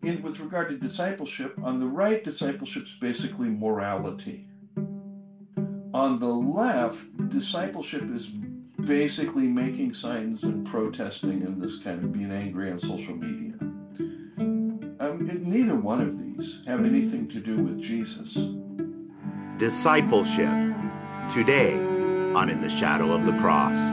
with regard to discipleship, on the right, discipleship is basically morality. On the left, discipleship is basically making signs and protesting and this kind of being angry on social media. Neither one of these have anything to do with Jesus. Discipleship, today on In the Shadow of the Cross.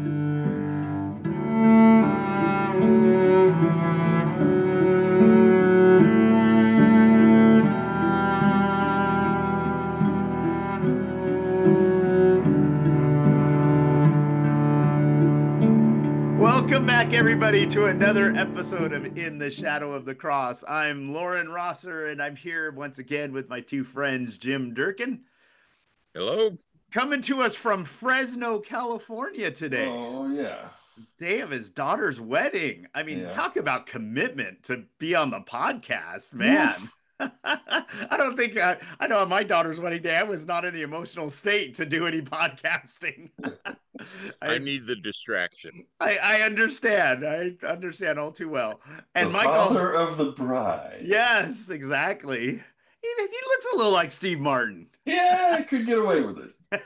Welcome back, everybody, to another episode of In the Shadow of the Cross. I'm Lauren Rosser, and I'm here once again with my two friends, Jim Durkin. Hello. Coming to us from Fresno, California today. Oh, yeah. Day of his daughter's wedding. I mean, Yeah. Talk about commitment to be on the podcast, man. I don't think I know on my daughter's wedding day, I was not in the emotional state to do any podcasting. I need the distraction. I understand. I understand all too well. And the Michael, father of the bride. Yes, exactly. He looks a little like Steve Martin. Yeah, I could get away with it.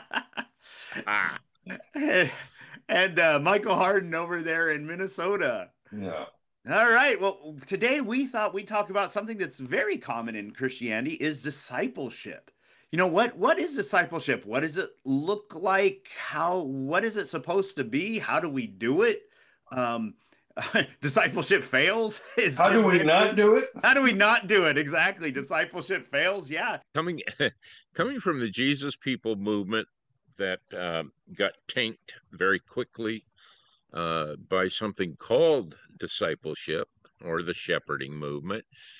And Michael Harden over there in Minnesota. Yeah. All right. Well, today we thought we'd talk about something that's very common in Christianity is discipleship. You know, what is discipleship? What does it look like? What is it supposed to be? How do we do it? Discipleship fails. How do we not do it? How do we not do it? Exactly. Discipleship fails. Yeah. Coming from the Jesus People movement that got tanked very quickly by something called discipleship or the shepherding movement.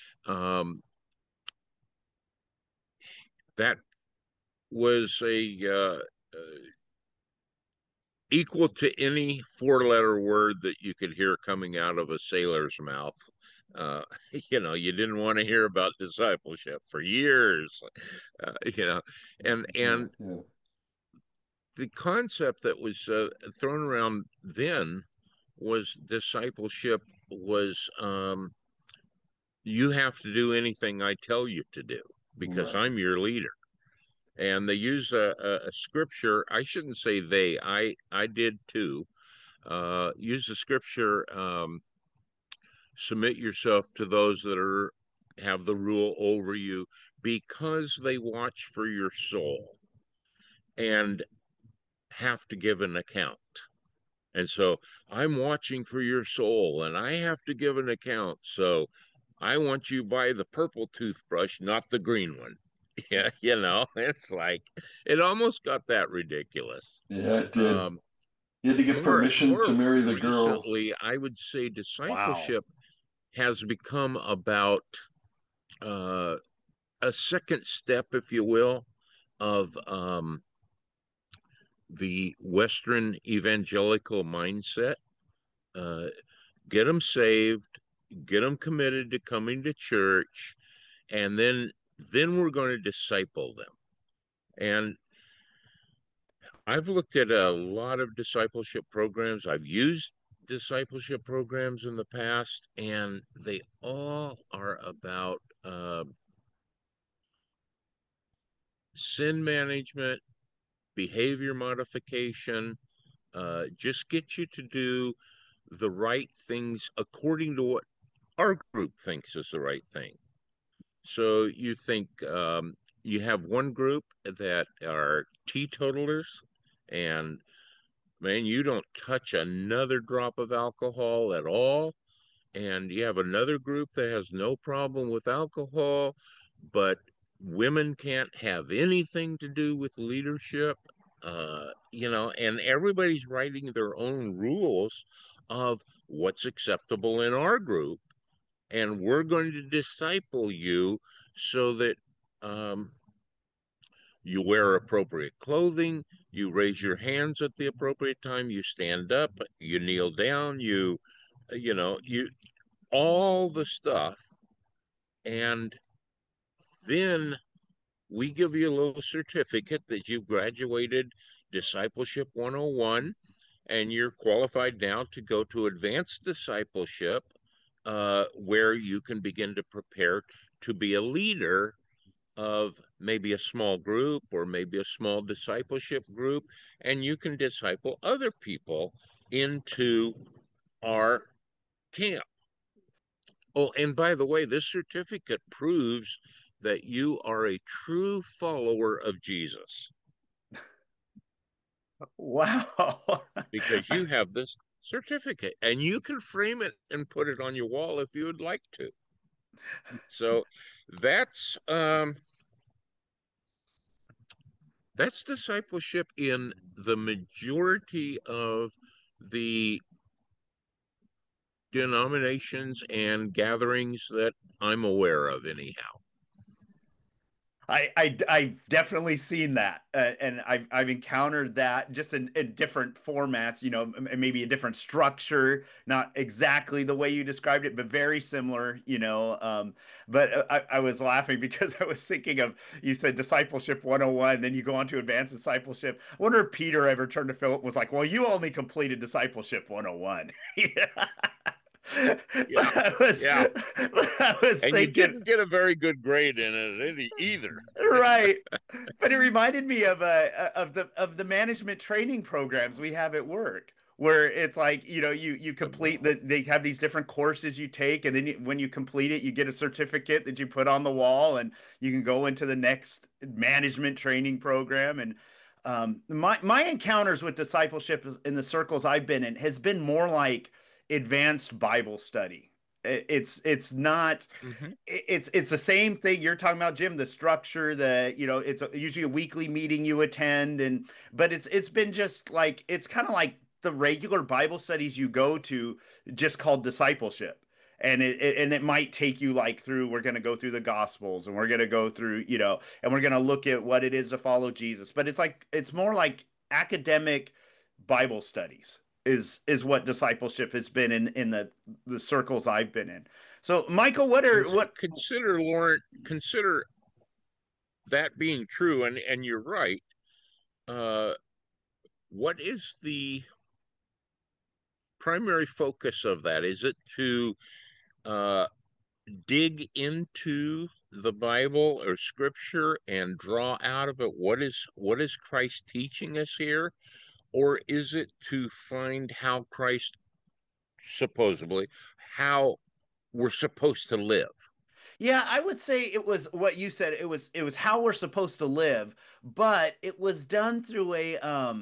That was equal to any four-letter word that you could hear coming out of a sailor's mouth. You didn't want to hear about discipleship for years. And Yeah. the concept that was thrown around then was discipleship was you have to do anything I tell you to do because Right. I'm your leader. And they use a scripture. I shouldn't say they. I did too. Use the scripture. Submit yourself to those that have the rule over you, because they watch for your soul and have to give an account. And so I'm watching for your soul, and I have to give an account. So I want you buy the purple toothbrush, not the green one. Yeah, it's like it almost got that ridiculous. Yeah, it did. You had to get permission to marry the girl. Recently, I would say discipleship has become about a second step, if you will, of the Western evangelical mindset. Get them saved, get them committed to coming to church, and then we're going to disciple them. And I've looked at a lot of discipleship programs. I've used discipleship programs in the past, and they all are about sin management, behavior modification, just get you to do the right things according to what our group thinks is the right thing. So you think you have one group that are teetotalers, and man, you don't touch another drop of alcohol at all. And you have another group that has no problem with alcohol, but women can't have anything to do with leadership. And everybody's writing their own rules of what's acceptable in our group. And we're going to disciple you so that you wear appropriate clothing, you raise your hands at the appropriate time, you stand up, you kneel down, you all the stuff. And then we give you a little certificate that you've graduated Discipleship 101, and you're qualified now to go to advanced discipleship, where you can begin to prepare to be a leader of maybe a small group or maybe a small discipleship group, and you can disciple other people into our camp. Oh, and by the way, this certificate proves that you are a true follower of Jesus Wow. because you have this certificate and you can frame it and put it on your wall if you would like to. So that's discipleship in the majority of the denominations and gatherings that I'm aware of, anyhow. I've definitely seen that, and I've encountered that just in different formats. You know, maybe a different structure, not exactly the way you described it, but very similar. You know, but I was laughing because I was thinking of, you said discipleship 101, then you go on to advanced discipleship. I wonder if Peter ever turned to Philip and was like, "Well, you only completed discipleship 101." Yeah. Yeah, yeah. I was And you thinking, didn't get a very good grade in it either. right. But it reminded me of the management training programs we have at work, where it's like, you know, you complete they have these different courses you take, and then when you complete it, you get a certificate that you put on the wall, and you can go into the next management training program. And my encounters with discipleship in the circles I've been in has been more like advanced Bible study. It's not, Mm-hmm. it's the same thing you're talking about, Jim. The structure, it's usually a weekly meeting you attend, but it's been just like, it's kind of like the regular Bible studies you go to, just called discipleship. And it might take you like through, we're going to go through the Gospels, and we're going to go through, and we're going to look at what it is to follow Jesus. But it's more like academic Bible studies is what discipleship has been in the circles I've been in. So, Michael, Consider, Lauren, consider that being true, and you're right. Uh, what is the primary focus of that? Is it to uh, dig into the Bible or Scripture and draw out of it what is Christ teaching us here, or is it to find how Christ supposedly how we're supposed to live? Yeah, I would say it was what you said. It was how we're supposed to live, but it was done through a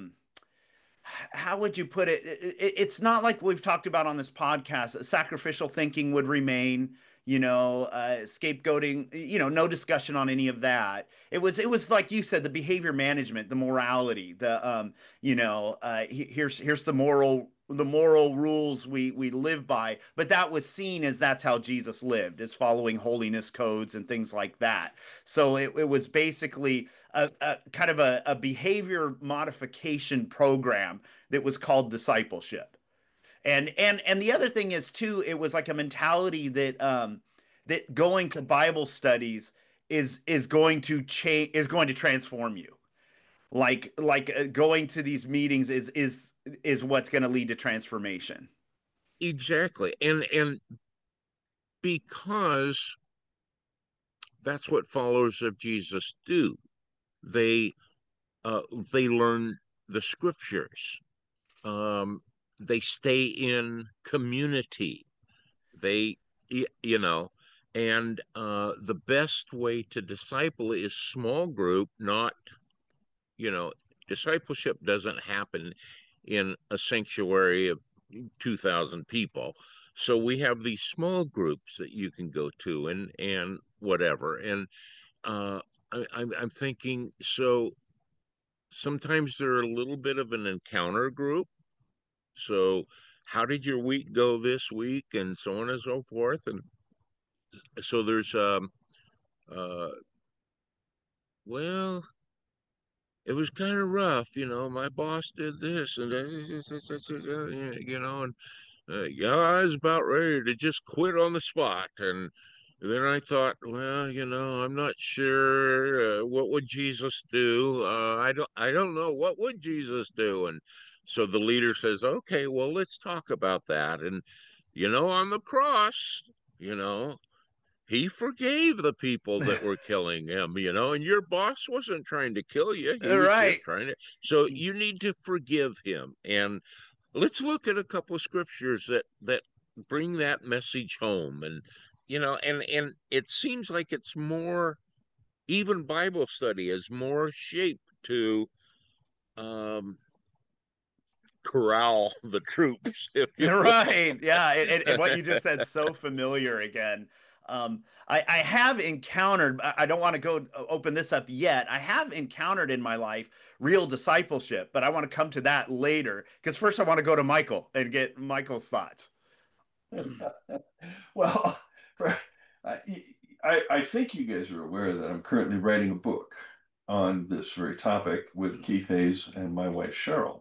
how would you put it? It's not like we've talked about on this podcast. Sacrificial thinking would remain, scapegoating, no discussion on any of that. It was like you said, the behavior management, the morality, here's the moral rules we live by. But that was seen as that's how Jesus lived, as following holiness codes and things like that. So it was basically a kind of a behavior modification program that was called discipleship. And the other thing is too, it was like a mentality that going to Bible studies is going to change, is going to transform you. Like going to these meetings is what's going to lead to transformation. Exactly. And because that's what followers of Jesus do. They uh, they learn the scriptures. Um, they stay in community. They, you know, and the best way to disciple is small group, not, you know, discipleship doesn't happen in a sanctuary of 2,000 people. So we have these small groups that you can go to and whatever. And uh, I'm thinking, so sometimes they're a little bit of an encounter group. So how did your week go this week, and so on and so forth. And so there's uh well, it was kind of rough, my boss did this and and yeah, I was about ready to just quit on the spot. And then I thought, well, I'm not sure, what would Jesus do. I don't know, what would Jesus do. And so the leader says, okay, well, let's talk about that. And On the cross, you know, he forgave the people that were killing him, and your boss wasn't trying to kill you. He was just Right. trying to. So you need to forgive him. And let's look at a couple of scriptures that bring that message home. And and it seems like it's more, even Bible study is more shaped to um corral the troops, if you will. Right. Yeah. And what you just said, so familiar again. I have encountered, I don't want to go open this up yet. I have encountered in my life real discipleship, but I want to come to that later because first I want to go to Michael and get Michael's thoughts. Well, for, I, I think you guys are aware that I'm currently writing a book on this very topic with Keith Hayes and my wife Cheryl.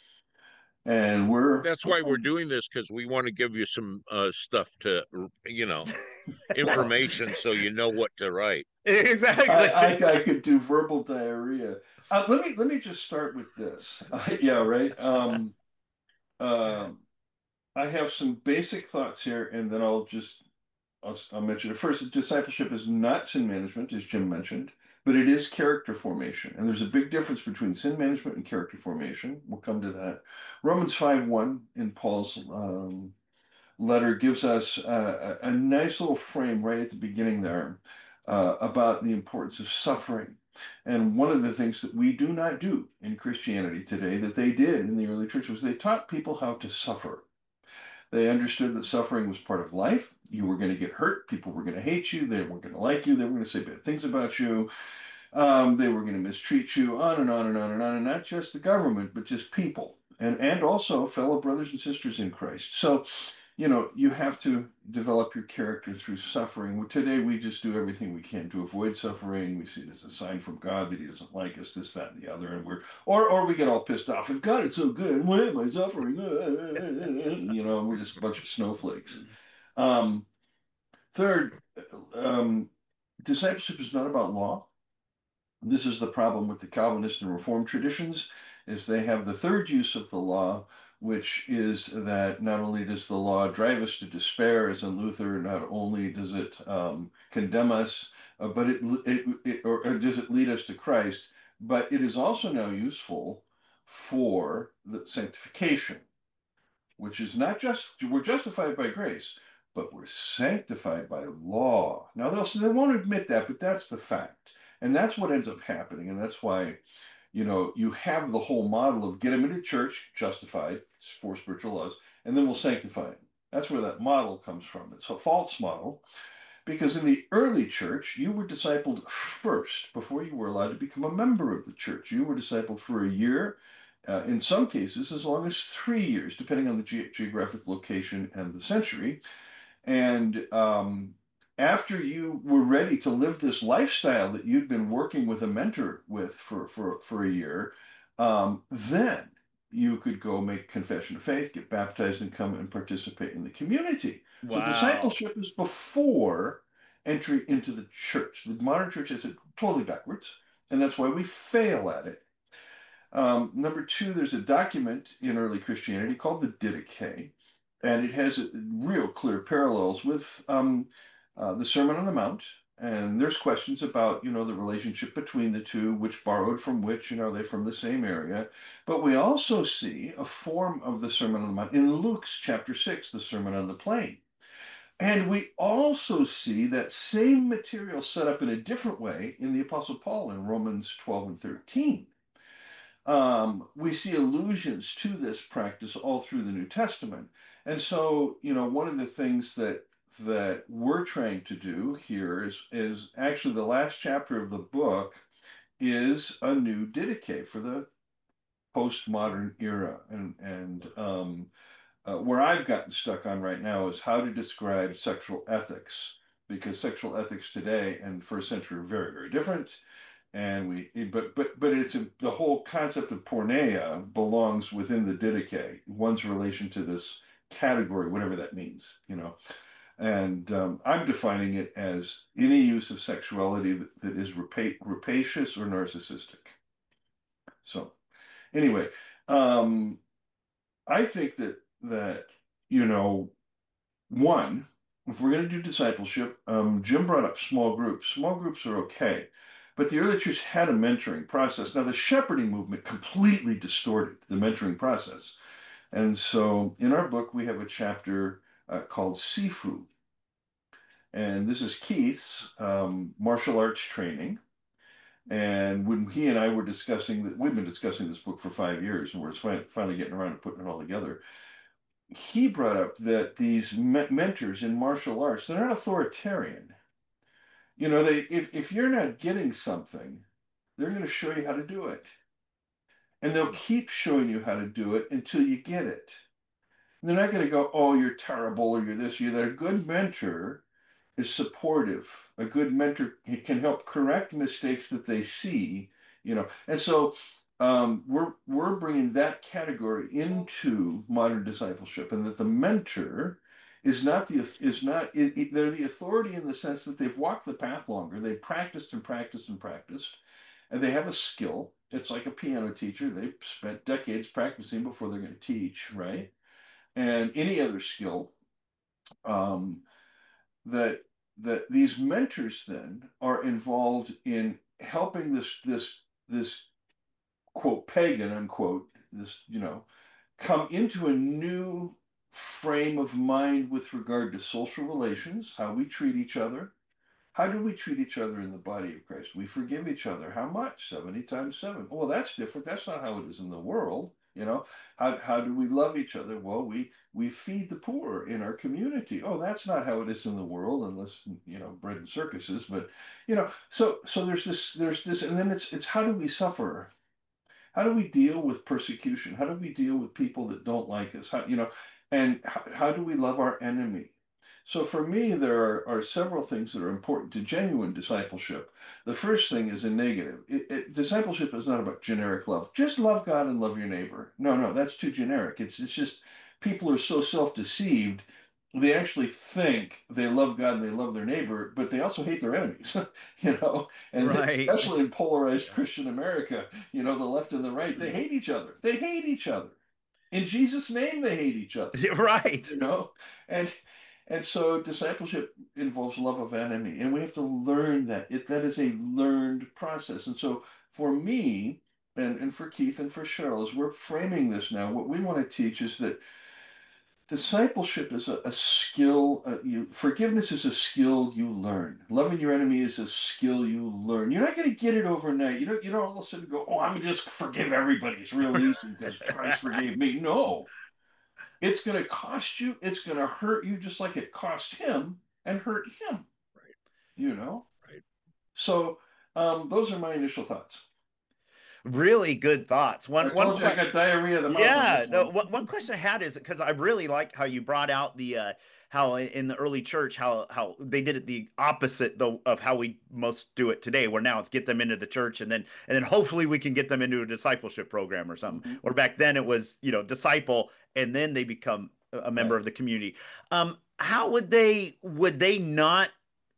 And we're That's why we're doing this, because we want to give you some stuff to, well, information, so you know what to write. Exactly. I could do verbal diarrhea. Let me just start with this. Yeah, right. Um, I have some basic thoughts here, and then I'll mention it first. Discipleship is not sin management, as Jim mentioned, but it is character formation. And there's a big difference between sin management and character formation. We'll come to that. Romans 5:1 in Paul's letter gives us a nice little frame right at the beginning there about the importance of suffering. And one of the things that we do not do in Christianity today that they did in the early church was they taught people how to suffer. They understood that suffering was part of life. You were going to get hurt. People were going to hate you. They weren't going to like you. They were going to say bad things about you. They were going to mistreat you, on and on and on and on. And not just the government, but just people. And also fellow brothers and sisters in Christ. So, you have to develop your character through suffering. Today, we just do everything we can to avoid suffering. We see it as a sign from God that He doesn't like us, this, that, and the other, and or we get all pissed off. If God is so good, why am I suffering? We're just a bunch of snowflakes. Um, Third, um, discipleship is not about law. This is the problem with the Calvinist and Reformed traditions, is they have the third use of the law, which is that not only does the law drive us to despair, as in Luther, not only does it condemn us, but or does it lead us to Christ, but it is also now useful for the sanctification, which is not just we're justified by grace, but we're sanctified by law. Now they won't admit that, but that's the fact. And that's what ends up happening. And that's why, you have the whole model of get them into church, justified for spiritual laws, and then we'll sanctify them. That's where that model comes from. It's a false model because in the early church, you were discipled first before you were allowed to become a member of the church. You were discipled for a year, in some cases, as long as 3 years, depending on the geographic location and the century. And after you were ready to live this lifestyle that you'd been working with a mentor with for a year, then you could go make confession of faith, get baptized, and come and participate in the community. So Wow. discipleship is before entry into the church. The modern church has it totally backwards, and that's why we fail at it. Number two, there's a document in early Christianity called the Didache, and it has real clear parallels with the Sermon on the Mount. And there's questions about, the relationship between the two, which borrowed from which, and are they from the same area? But we also see a form of the Sermon on the Mount in Luke's chapter 6, the Sermon on the Plain. And we also see that same material set up in a different way in the Apostle Paul in Romans 12 and 13. We see allusions to this practice all through the New Testament. And so, one of the things that we're trying to do here is actually the last chapter of the book is a new Didache for the postmodern era. And where I've gotten stuck on right now is how to describe sexual ethics, because sexual ethics today and first century are very, very different. And but it's the whole concept of porneia belongs within the Didache, one's relation to this category, whatever that means, And I'm defining it as any use of sexuality that is rapacious or narcissistic. So anyway, I think that you know one, if we're going to do discipleship, Jim brought up small groups. Small groups are okay, but the early church had a mentoring process. Now, the shepherding movement completely distorted the mentoring process. And so in our book, we have a chapter called Sifu. And this is Keith's martial arts training. And when he and I were discussing that, we've been discussing this book for 5 years, and we're finally getting around to putting it all together. He brought up that these mentors in martial arts, they're not authoritarian. You know, if you're not getting something, they're going to show you how to do it. And they'll keep showing you how to do it until you get it. And they're not going to go, oh, you're terrible, or you're this, you're that. A good mentor is supportive. A good mentor can help correct mistakes that they see, you know. And so we're bringing that category into modern discipleship, and that the mentor is not the is not they're the authority in the sense that they've walked the path longer, they've practiced and practiced and practiced, and they have a skill. It's like a piano teacher. They've spent decades practicing before they're going to teach, right? And any other skill. Um, that these mentors then are involved in helping this quote pagan unquote this come into a new frame of mind with regard to social relations, how we treat each other. How do we treat each other in the body of Christ? We forgive each other. How much? 70 times 7. Well, that's different. That's not how it is in the world. How do we love each other? Well, we feed the poor in our community. Oh, that's not how it is in the world, unless bread and circuses. But so there's this, and then it's how do we suffer? How do we deal with persecution? How do we deal with people that don't like us? And how do we love our enemy? So for me, there are several things that are important to genuine discipleship. The first thing is a negative. Discipleship is not about generic love. Just love God and love your neighbor. No, no, that's too generic. It's just people are so self-deceived. They actually think they love God and they love their neighbor, but they also hate their enemies, and Right. especially in polarized Christian America, the left and the right, they hate each other. They hate each other. In Jesus' name, they hate each other, Right. you know? And so discipleship involves love of enemy, and we have to learn that. That is a learned process. And so for me, and for Keith and for Cheryl, as we're framing this now, what we want to teach is that discipleship is a skill. Forgiveness is a skill you learn. Loving your enemy is a skill you learn. You're not going to get it overnight. You don't all of a sudden go, "Oh, I'm going to just forgive everybody. It's real easy because Christ forgave me." No, it's going to cost you. It's going to hurt you just like it cost him and hurt him. Right. You know. Right. So those are my initial thoughts. Really good thoughts. I told you I got diarrhea of the mouth on Yeah, this no, one. one question I had is because I really like how you brought out the how in the early church how they did it the opposite though of how we most do it today, where now it's get them into the church and then hopefully we can get them into a discipleship program or something. Mhm. Or back then it was disciple and then they become a member Right. of the community. How would they not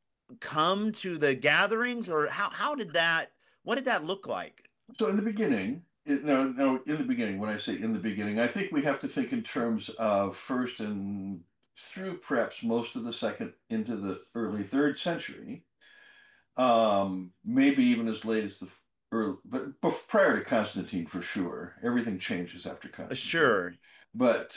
come to the gatherings, or how did that what did that look like? So in the beginning, no, in the beginning, when I say in the beginning, I think we have to think in terms of first and through perhaps most of the second into the early third century, maybe even as late as the early, but prior to Constantine for sure. Everything changes after Constantine. Sure. But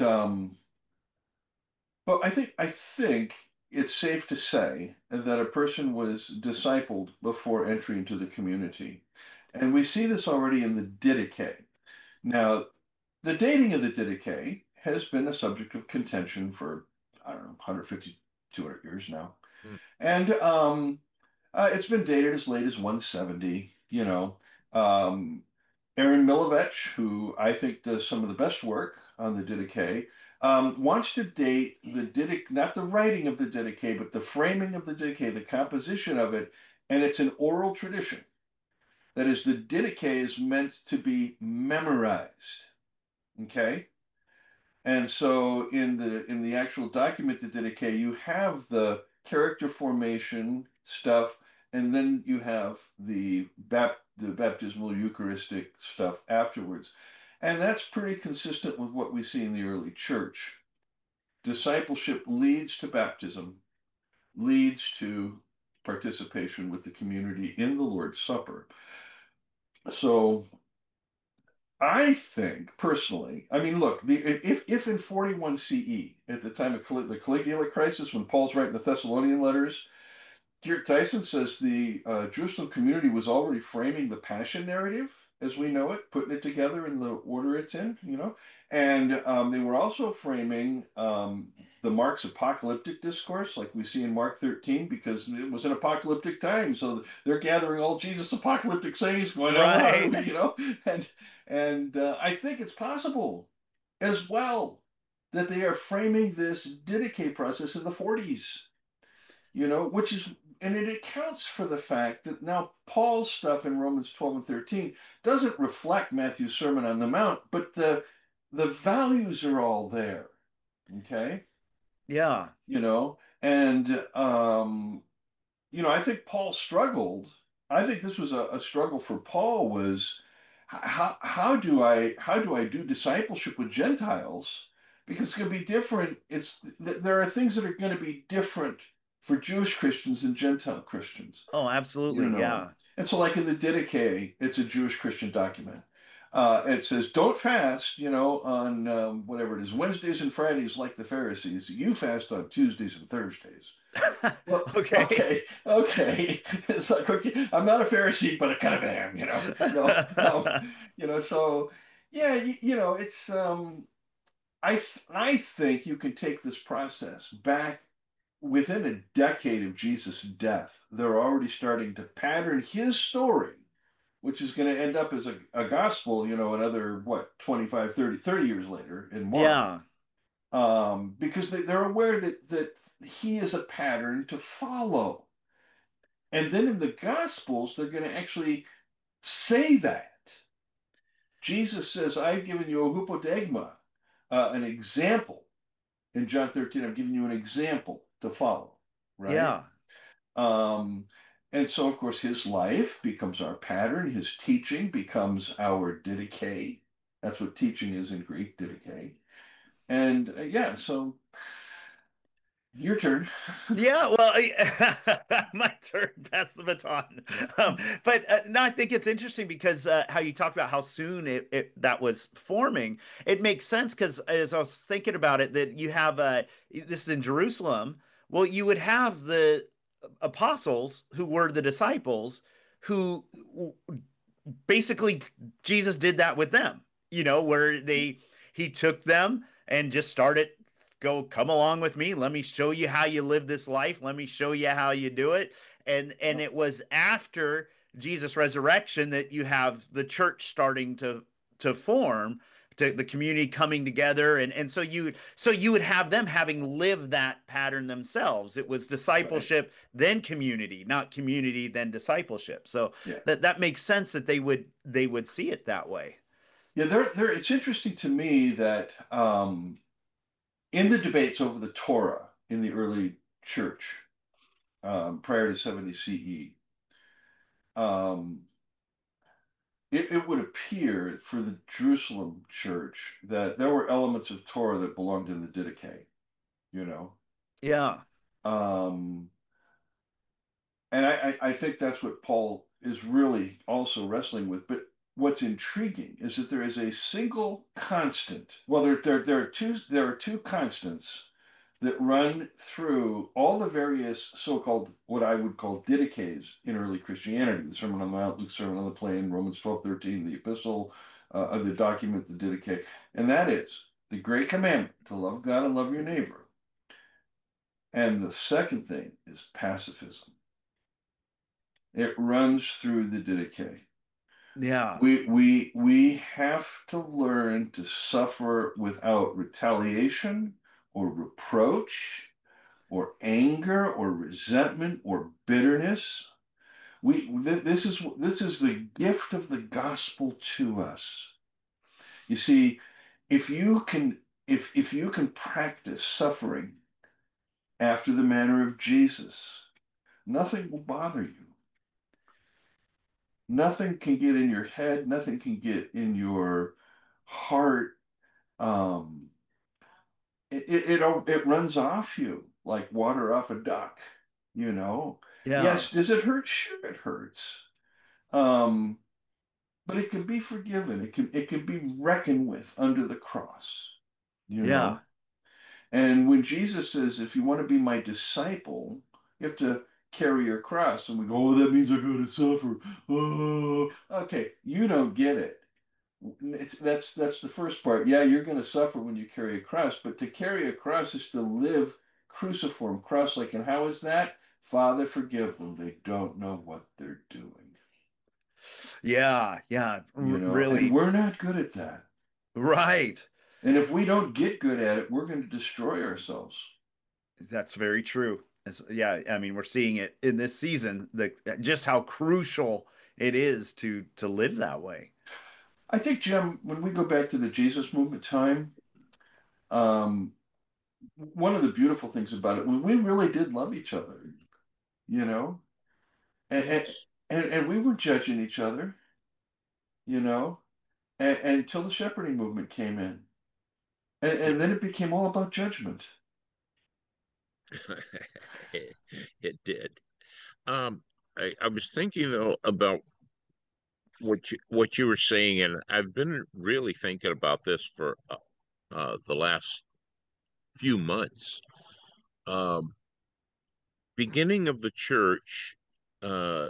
I think it's safe to say that a person was discipled before entry into the community. And we see this already in the Didache. Now, the dating of the Didache has been a subject of contention for, I don't know, 150, 200 years now. Mm. And it's been dated as late as 170, Um, Aaron Milovich, who I think does some of the best work on the Didache, wants to date the Didache, not the writing of the Didache, but the framing of the Didache, the composition of it, and it's an oral tradition. That is, the Didache is meant to be memorized. Okay? And so in the actual document, the Didache, you have the character formation stuff, and then you have the baptismal Eucharistic stuff afterwards. And that's pretty consistent with what we see in the early church. discipleship leads to baptism, leads to participation with the community in the Lord's Supper. So I think personally, I mean, look, if in 41 CE, at the time of the Caligula crisis, when Paul's writing the Thessalonian letters, Geert Tyson says the Jerusalem community was already framing the passion narrative as we know it, putting it together in the order it's in, and they were also framing the Mark's apocalyptic discourse, like we see in Mark 13, because it was an apocalyptic time, so they're gathering all Jesus' apocalyptic sayings, going, "Now, what are Right. we?" And I think it's possible as well that they are framing this Didache process in the 40s, which is, and it accounts for the fact that now Paul's stuff in Romans 12 and 13 doesn't reflect Matthew's Sermon on the Mount, but the values are all there. Okay. Yeah. And I think Paul struggled. I think this was a struggle for Paul was how do I do discipleship with Gentiles? Because it's going to be different. There are things that are going to be different for Jewish Christians and Gentile Christians. Oh, You absolutely. know, Yeah. and so like in the Didache, it's a Jewish Christian document. It says, don't fast, on whatever it is, Wednesdays and Fridays like the Pharisees. You fast on Tuesdays and Thursdays. Well, Okay. okay. It's like, okay, I'm not a Pharisee, but I kind of am, No, so yeah, it's I think you can take this process back within a decade of Jesus' death. They're already starting to pattern his story, which is going to end up as a gospel, another what, 25, 30 years later in Mark. Yeah. Because they're aware that he is a pattern to follow. And then in the Gospels, they're going to actually say that. Jesus says, I've given you a hypodeigma, an example. In John 13, I've given you an example to follow, right? Yeah. Um, and so, of course, his life becomes our pattern. His teaching becomes our didache. That's what teaching is in Greek, didache. And yeah, so your turn. Yeah, well, my turn. Pass the baton. But no, I think it's interesting because how you talked about how soon that was forming. It makes sense because as I was thinking about it, that you have this is in Jerusalem. Well, you would have the apostles who were the disciples who basically Jesus did that with them, where he took them and just started come along with me. Let me show you how you live this life. Let me show you how you do it. And it was after Jesus' resurrection that you have the church starting to form, to the community coming together, and so you would have them having lived that pattern themselves. It was Right. discipleship then community, not community then discipleship. So Yeah. that makes sense that they would see it that way. Yeah, it's interesting to me that in the debates over the Torah in the early church, prior to 70 CE, um, it would appear for the Jerusalem church that there were elements of Torah that belonged in the Didache, you know. Yeah. Um, and I think that's what Paul is really also wrestling with. But what's intriguing is that there is a single constant. Well, there are two constants that run through all the various so-called what I would call didaches in early Christianity: the Sermon on the Mount, Luke's Sermon on the Plain, Romans 12:13, the epistle of the document, the Didache, and that is the great commandment to love God and love your neighbor. And the second thing is pacifism. It runs through the Didache. Yeah. We have to learn to suffer without retaliation or reproach or anger or resentment or bitterness. This is the gift of the gospel to us. You see, if you can if you can practice suffering after the manner of Jesus, nothing will bother you. Nothing can get in your head, nothing can get in your heart. Um, it runs off you like water off a duck, you know. Yeah. Yes, does it hurt? Sure, it hurts. Um, but it can be forgiven. It can be reckoned with under the cross, you Yeah. know. And when Jesus says, if you want to be my disciple, you have to carry your cross. And we go, oh, that means I gotta suffer. Oh, okay, you don't get it. That's the first part. Yeah, you're going to suffer when you carry a cross, but to carry a cross is to live cruciform, cross-like. And how is that? Father, forgive them. They don't know what they're doing. Yeah. Yeah. And Really. we're not good at that. Right. And if we don't get good at it, we're going to destroy ourselves. That's very true. Yeah, I mean, we're seeing it in this season, just how crucial it is to live that way. I think, Jim, when we go back to the Jesus movement time, um, one of the beautiful things about it was we really did love each other, you know, and Yes. and we were judging each other, you know, until the shepherding movement came in, Yeah. and then it became all about judgment. It did. Um, I was thinking though about what you were saying, and I've been really thinking about this for the last few months. Um, Beginning of the church uh,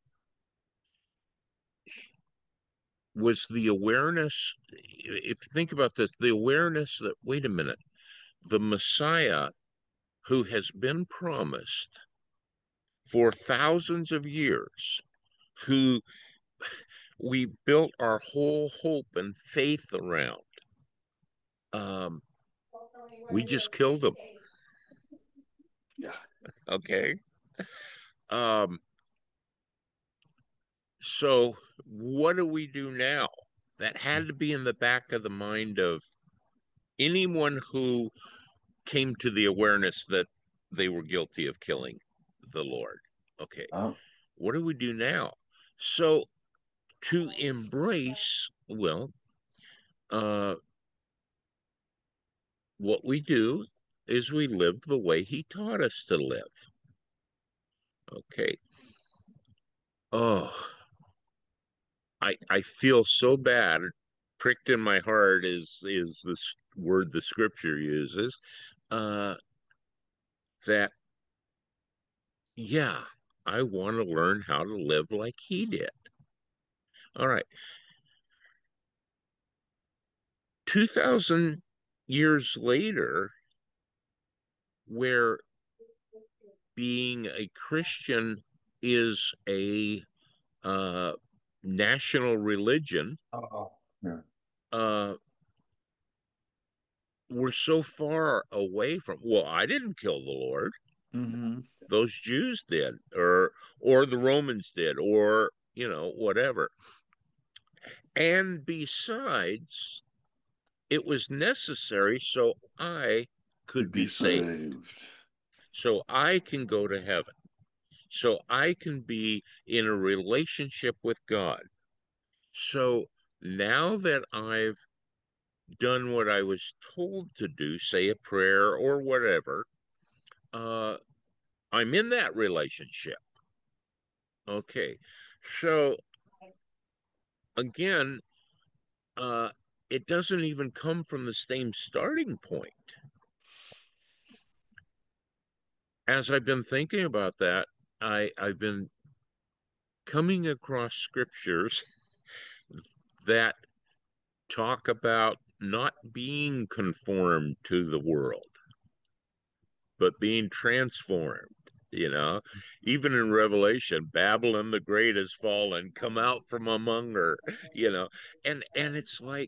was the awareness. If you think about this, the awareness that wait a minute, the Messiah who has been promised for thousands of years, who we built our whole hope and faith around. Um, we just killed them. Yeah. Okay. Um, so what do we do now? That had to be in the back of the mind of anyone who came to the awareness that they were guilty of killing the Lord. Okay. Uh, What do we do now? So to embrace, well, uh, what we do is we live the way he taught us to live. Okay. Oh, I feel so bad. Pricked in my heart is this word the scripture uses. Uh, that yeah, I want to learn how to live like he did. All right, 2,000 years later, where being a Christian is a uh, national religion, oh, yeah. uh, we're so far away from. Well, I didn't kill the Lord; Hmm. those Jews did, or the Romans did, or whatever. And besides, it was necessary so I To could be be saved, saved. so I can go to heaven, so I can be in a relationship with God. So now that I've done what I was told to do, say a prayer or whatever, uh, I'm in that relationship. Okay. So again, uh, it doesn't even come from the same starting point. As I've been thinking about that, I've been coming across scriptures that talk about not being conformed to the world, but being transformed. You know, even in Revelation, Babylon the Great has fallen, come out from among her. You know, and it's like,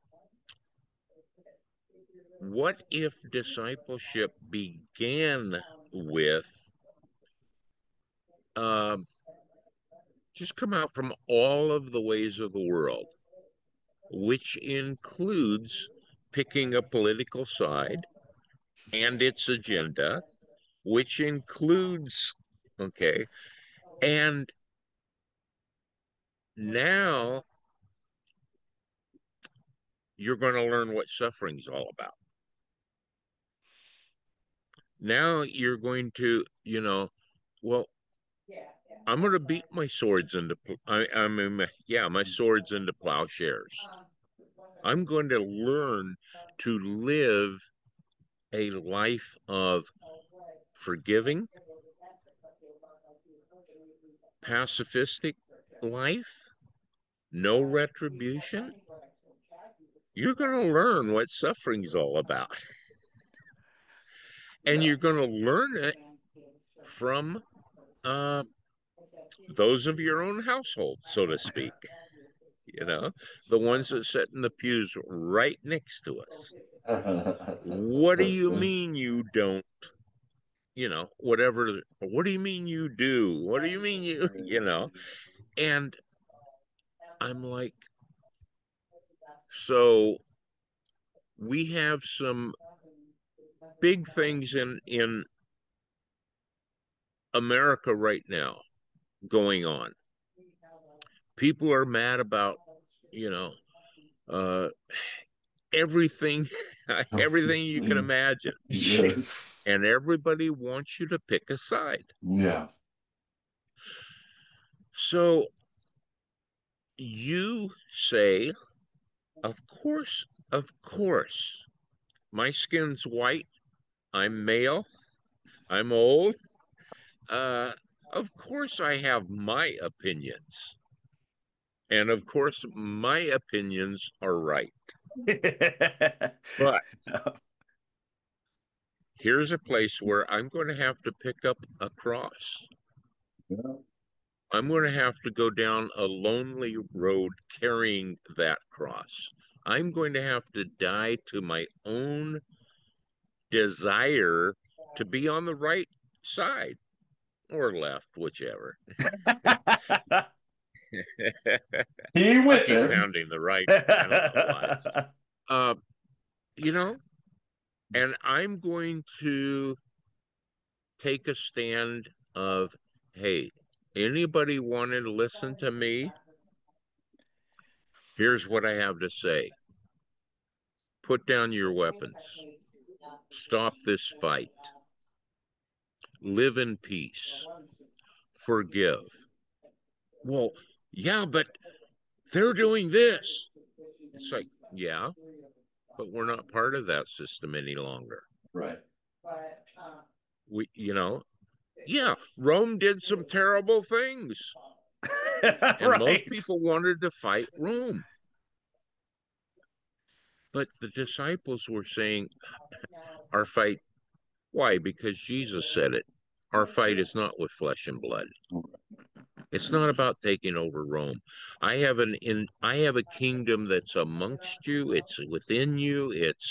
what if discipleship began with um, just come out from all of the ways of the world, which includes picking a political side and its agenda, which includes, okay, and now you're going to learn what suffering's all about. Now you're going to, well, I'm going to beat my swords into, my swords into plowshares. I'm going to learn to live a life of forgiving, pacifistic life, no retribution. You're going to learn what suffering's all about. And you're going to learn it from those of your own household, so to speak. The ones that sit in the pews right next to us. What do you mean you don't? Whatever. What do you mean you do? What do you mean you? And I'm like, so we have some big things in America right now going on. People are mad about, everything, everything you can imagine. Yes. And everybody wants you to pick a side. Yeah. So you say, of course, my skin's white, I'm male, I'm old. Of course I have my opinions. And of course my opinions are right. But here's a place where I'm going to have to pick up a cross. Yeah. I'm going to have to go down a lonely road carrying that cross. I'm going to have to die to my own desire to be on the right side or left, whichever. He I with keep it. pounding the right. I don't know why. And I'm going to take a stand of, hey, anybody wanting to listen to me? Here's what I have to say. Put down your weapons. Stop this fight. Live in peace. Forgive. Well, yeah, but they're doing this. It's like, yeah, but we're not part of that system any longer. Right. Yeah, Rome did some terrible things. And right. most people wanted to fight Rome. But the disciples were saying, our fight, why? Because Jesus said it. Our fight is not with flesh and blood. It's not about taking over Rome. I have a kingdom that's amongst you, it's within you,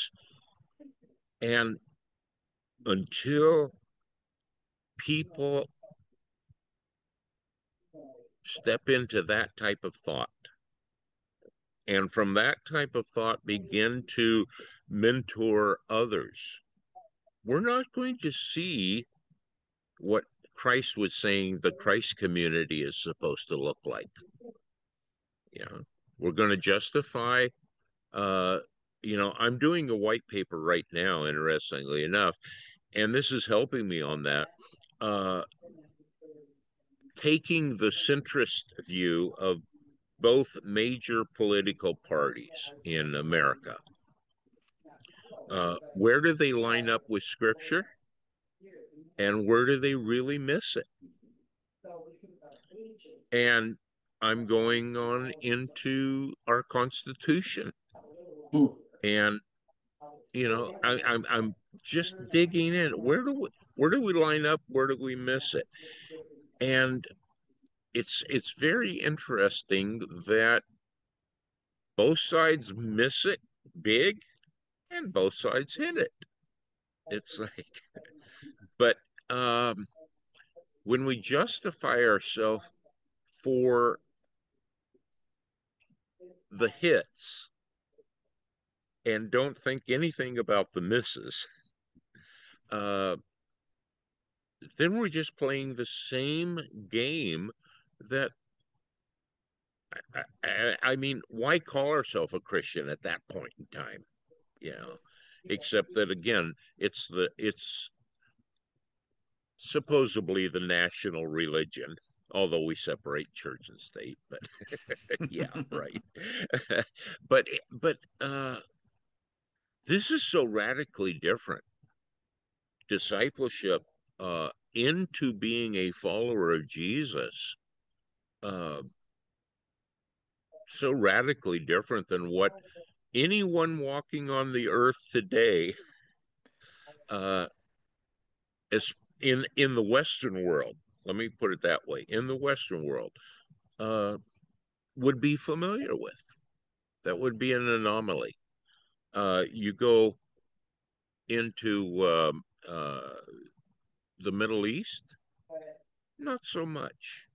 and until people step into that type of thought, and from that type of thought begin to mentor others, we're not going to see what Christ was saying the Christ community is supposed to look like. We're going to justify, I'm doing a white paper right now, interestingly enough, and this is helping me on that. Taking the centrist view of both major political parties in America. Where do they line up with Scripture? And where do they really miss it? And I'm going on into our Constitution. And, I'm just digging in. Where do we line up? Where do we miss it? And it's very interesting that both sides miss it big and both sides hit it. It's like, but when we justify ourselves for the hits and don't think anything about the misses, then we're just playing the same game that, I mean, why call ourselves a Christian at that point in time? Except that, again, it's supposedly the national religion, although we separate church and state, but yeah, right. but this is so radically different. Discipleship into being a follower of Jesus, uh, so radically different than what anyone walking on the earth today, uh, is in the Western world. Let me put it that way: in the Western world, uh, would be familiar with. That would be an anomaly. You go into the Middle East, not so much.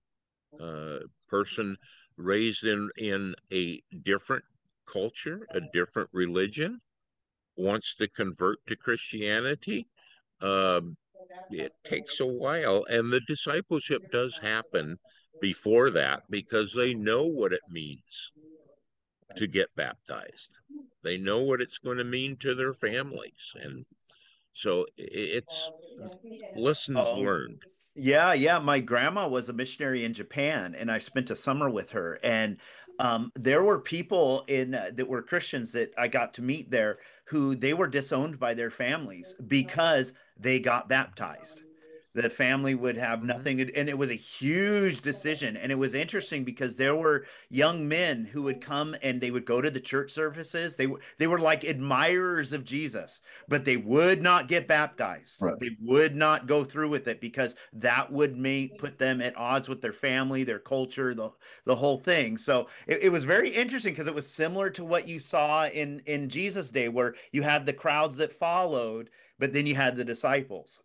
Person raised in a different culture, a different religion, wants to convert to Christianity. Uh, it takes a while, and the discipleship does happen before that because they know what it means to get baptized. They know what it's going to mean to their families, and so it's lessons Oh, learned. yeah, yeah. My grandma was a missionary in Japan, and I spent a summer with her. And there were people in that were Christians that I got to meet there who they were disowned by their families because they got baptized. The family would have Mm-hmm. nothing to, and it was a huge decision. And it was interesting because there were young men who would come and they would go to the church services. They were like admirers of Jesus, but they would not get baptized. Right. They would not go through with it because that would make put them at odds with their family, their culture, the whole thing. So it was very interesting because it was similar to what you saw in Jesus' day, where you had the crowds that followed, but then you had the disciples,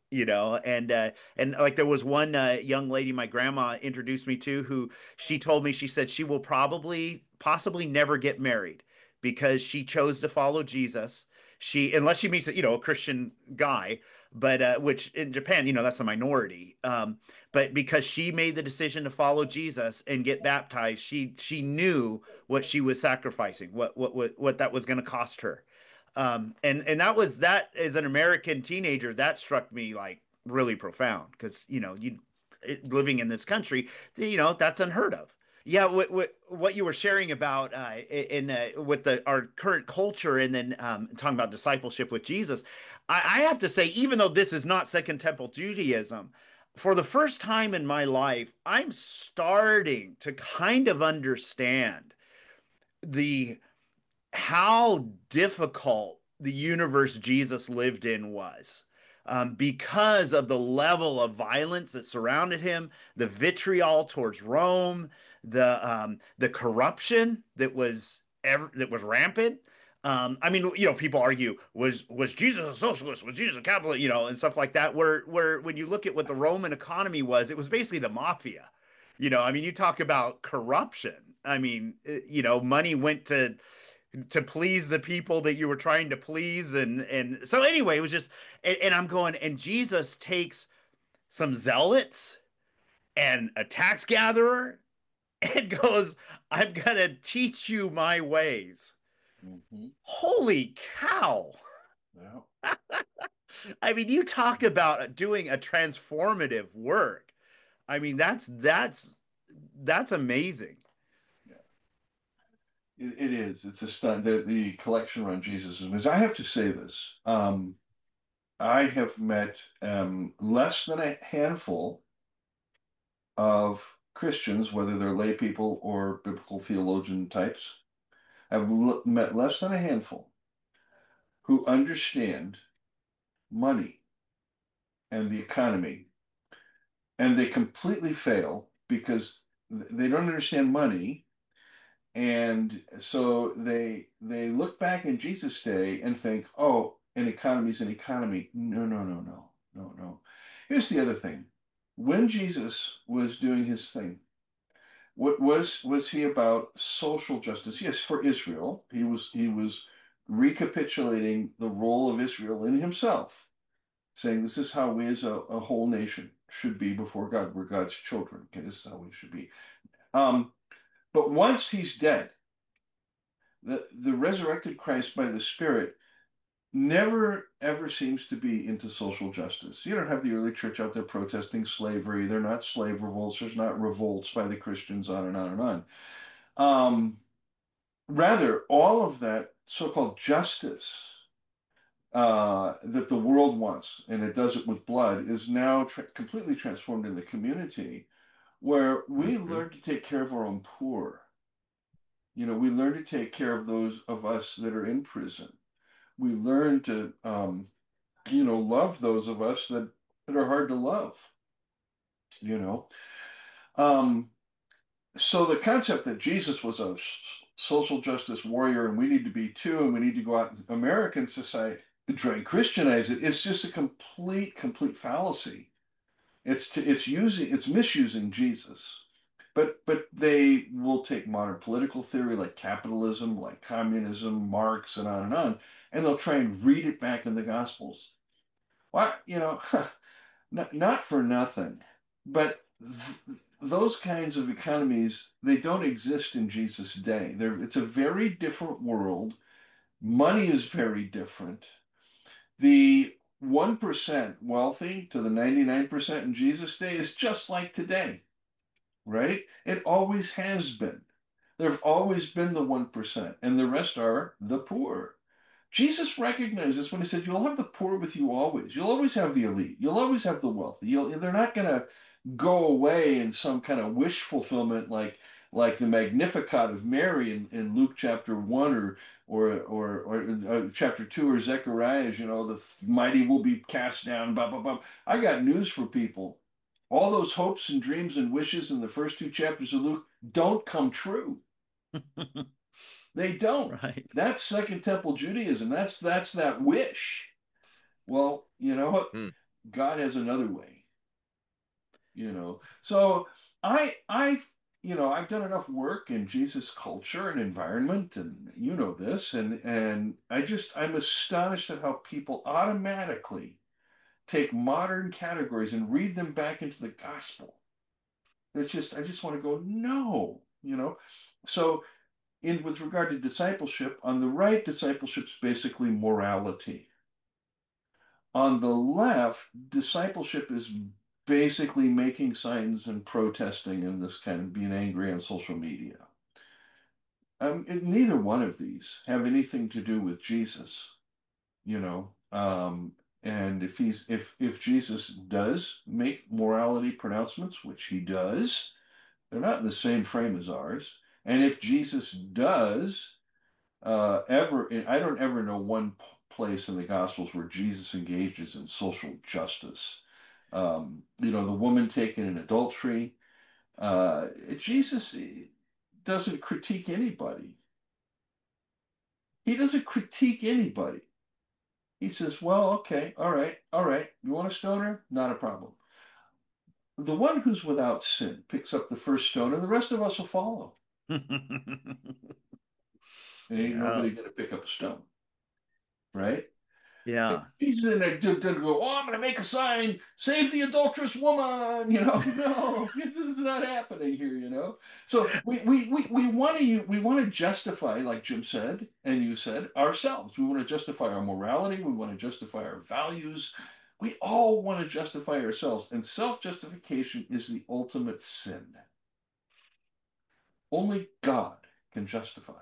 and like there was one young lady my grandma introduced me to who she told me, she said she will probably possibly never get married because she chose to follow Jesus. She, unless she meets a Christian guy, but which in Japan, that's a minority. But because she made the decision to follow Jesus and get baptized, she knew what she was sacrificing, what that was going to cost her. And that as an American teenager, that struck me like really profound because living in this country, that's unheard of. Yeah, what you were sharing about in with our current culture, and then talking about discipleship with Jesus, I have to say, even though this is not Second Temple Judaism, for the first time in my life, I'm starting to kind of understand the how difficult the universe Jesus lived in was. Because of the level of violence that surrounded him, the vitriol towards Rome, the corruption that was rampant. I mean, people argue, was Jesus a socialist? Was Jesus a capitalist? And stuff like that. Where when you look at what the Roman economy was, it was basically the mafia. I mean, you talk about corruption. I mean, money went to please the people that you were trying to please, and so anyway, it was just, and I'm going, and Jesus takes some zealots and a tax gatherer and goes, I'm gonna teach you my ways. Mm-hmm. Holy cow. Yeah. I mean, you talk about doing a transformative work. I mean, that's amazing. Yeah. It is. It's a stunt. The collection around Jesus is amazing. I have to say this. I have met less than a handful of Christians, whether they're lay people or biblical theologian types. I've met less than a handful who understand money and the economy, and they completely fail because they don't understand money, and so they look back in Jesus' day and think, oh, an economy is an economy. No, no, no, no, no, no. Here's the other thing. When Jesus was doing his thing, what was he about social justice? Yes, for Israel. He was recapitulating the role of Israel in himself, saying this is how we as a whole nation should be before God. We're God's children. Okay, this is how we should be. Um, but once he's dead, the resurrected Christ by the Spirit never ever seems to be into social justice. You don't have the early church out there protesting slavery. They're not slave revolts. There's not revolts by the Christians, on and on and on. Um, Rather, all of that so-called justice that the world wants, and it does it with blood, is now completely transformed in the community where we Mhm. learn to take care of our own poor. We learn to take care of those of us that are in prison. We learn to, love those of us that are hard to love, you know. Um, so the concept that Jesus was a social justice warrior and we need to be too, and we need to go out in American society to try and Christianize it, it's just a complete fallacy. It's misusing Jesus. But they will take modern political theory like capitalism, like communism, Marx, and on, and they'll try and read it back in the Gospels. Well, not for nothing, but those kinds of economies, they don't exist in Jesus' day. It's a very different world. Money is very different. The 1% wealthy to the 99% in Jesus' day is just like today, right? It always has been. There have always been the 1%, and the rest are the poor. Jesus recognized this when he said, "You'll have the poor with you always. You'll always have the elite. You'll always have the wealthy. They're not going to go away in some kind of wish fulfillment like the Magnificat of Mary in Luke chapter 1 or chapter 2 or Zechariah's, the mighty will be cast down, blah, blah, blah." I got news for people. All those hopes and dreams and wishes in the first two chapters of Luke don't come true. They don't. Right. That's Second Temple Judaism. That's that wish. Well, you know what? Mm. God has another way. So I've done enough work in Jesus culture and environment, and this, and I'm astonished at how people automatically take modern categories and read them back into the gospel. I just want to go, no. So in with regard to discipleship, on the right, discipleship's basically morality. On the left, discipleship is basically making signs and protesting and this kind of being angry on social media. Neither one of these have anything to do with Jesus, you know. And if Jesus does make morality pronouncements, which he does, they're not in the same frame as ours. And if Jesus does I don't ever know one place in the Gospels where Jesus engages in social justice. The woman taken in adultery. Jesus doesn't critique anybody. He doesn't critique anybody. He says, "Well, okay, all right, all right. You want to stone her? Not a problem." The one who's without sin picks up the first stone, and the rest of us will follow. And ain't Yeah. nobody going to pick up a stone, right? Yeah. He's in there to go, "Oh, I'm going to make a sign, save the adulterous woman." No, this is not happening here. So we want to justify, like Jim said, and you said, ourselves. We want to justify our morality. We want to justify our values. We all want to justify ourselves, and self-justification is the ultimate sin. Only God can justify.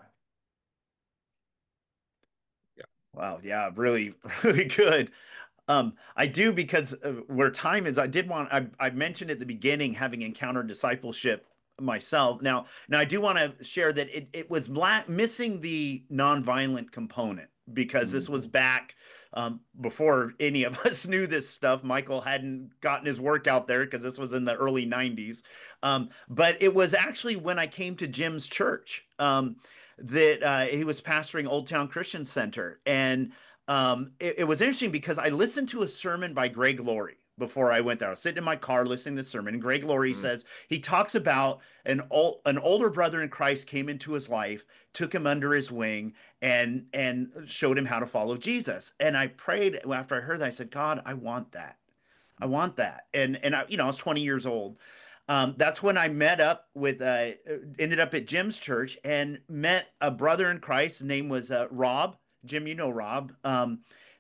Wow. Yeah. Really, really good. I do because where time is, I mentioned at the beginning having encountered discipleship myself. Now I do want to share that it was missing the nonviolent component because this was Mhm. back before any of us knew this stuff. Michael hadn't gotten his work out there because this was in the early 90s. But it was actually when I came to Jim's church that he was pastoring Old Town Christian Center. And it was interesting because I listened to a sermon by Greg Laurie before I went there. I was sitting in my car listening to the sermon, and Greg Laurie Mm. says he talks about an older brother in Christ came into his life, took him under his wing, and showed him how to follow Jesus. And I prayed after I heard that. I said, God, I want that. I want that. And I was 20 years old. That's when I met up with, ended up at Jim's church and met a brother in Christ. His name was Rob. Jim, you know Rob.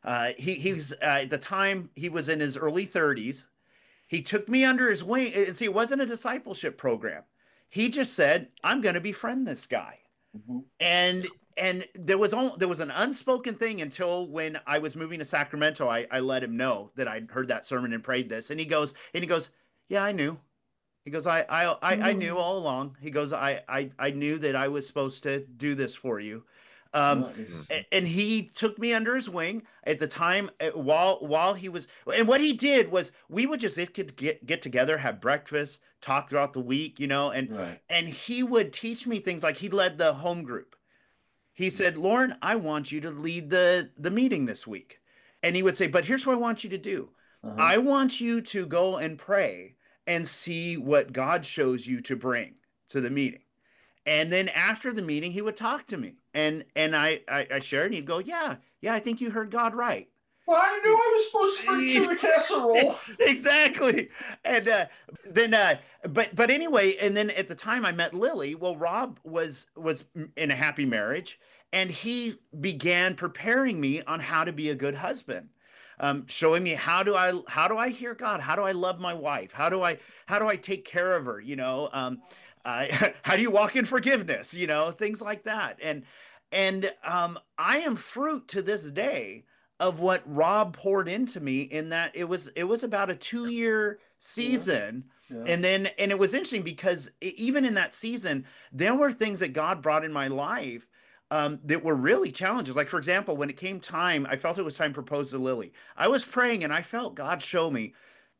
He's at the time he was in his early 30s. He took me under his wing. And see, it wasn't a discipleship program. He just said, "I'm going to befriend this guy." Mhm. And there was an unspoken thing until when I was moving to Sacramento. I let him know that I'd heard that sermon and prayed this, and he goes, "Yeah, I knew." He goes, I knew all along. He goes, I knew that I was supposed to do this for you. Nice. And he took me under his wing at the time while he was, and what he did was we would just get together, have breakfast, talk throughout the week, you know, Right. and he would teach me things like he led the home group. He said, "Lauren, I want you to lead the meeting this week." And he would say, "But here's what I want you to do. Uh-huh. I want you to go and pray and see what God shows you to bring to the meeting." And then after the meeting, he would talk to me, and I shared, and he'd go, "Yeah, yeah, I think you heard God right." Well, I knew I was supposed to bring to the casserole. Exactly. And then but anyway, and then at the time I met Lily. Well, Rob was in a happy marriage, and he began preparing me on how to be a good husband. Showing me how do I hear God? How do I love my wife? How do I take care of her? You know, how do you walk in forgiveness? You know, things like that. And I am fruit to this day of what Rob poured into me, in that it was about a 2 year Yeah. season. Yeah. And it was interesting because even in that season, there were things that God brought in my life that were really challenges. Like, for example, when it came time, I felt it was time to propose to Lily. I was praying and I felt God show me